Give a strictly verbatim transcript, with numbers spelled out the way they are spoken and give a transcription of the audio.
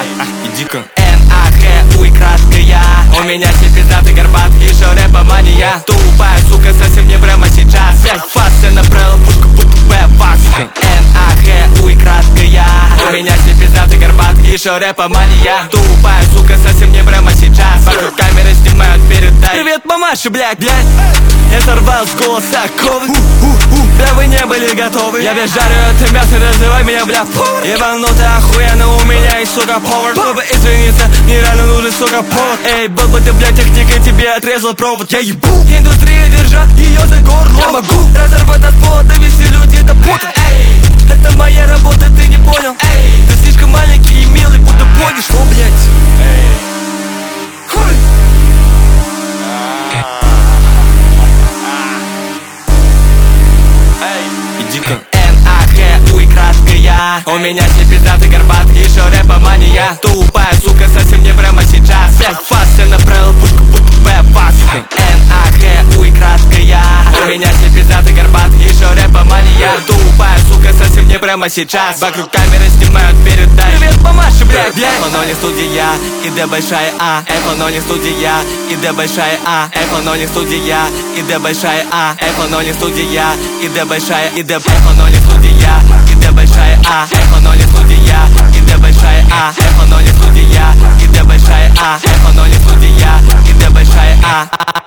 Иди-ка. Н, А, Х, У и краткая. У меня все пиздаты, горбат, еще рэпомания. Тупая сука, совсем не прямо сейчас. Пять фас, я направил пушку, пушку, Б, факс. Н, А, Х, У и краткая. У меня все пиздаты, горбат, еще рэпомания. Тупая сука, совсем не прямо сейчас. Вокруг камеры снимают, передай. Привет, мамаша, блядь, блядь. Я сорвал с голоса ковы. Да вы не были готовы. Я без жарю это мясо, называй меня, бля, повар. Ебанутый охуенно, у меня есть, сука, повар. Чтобы извиниться, мне реально нужен, сука, повод. Эй, был бы ты, блядь, техника, тебе отрезал провод. Я ебу. Индустрия держат ее за горло. Я могу разорвать от пола, довести людей до пота. Эй, это моя работа, ты не понял. Эй, ты слишком маленький и милый, будто понял, что, блядь. Эй, хуй. Иди-ка. Н, А, Х, У и краткая. У меня все пиздаты, горбат, еще рэпомания. Тупая сука, совсем не прямо сейчас. Пять фас, я направил пушку, пушку, Б, факс. Н, А, Х, У и краткая. У меня все пиздаты, горбат, еще рэпомания. Тупая сука, совсем не прямо сейчас. Вокруг камеры снимают, передай. Привет, мамаша, блядь, блядь. Эхо, но не студия, и Д большая А. Эхо, но не студия, и Д большая А. Эхо, но не студия, и Д большая А. Эхо, но не студия, и Д большая, и Д. Эхо, но не студия, и Д большая А. Эхо, но не студия, и Д большая А. Эхо, но не студия, и Д большая А. Эхо, но не студия, и Д большая А.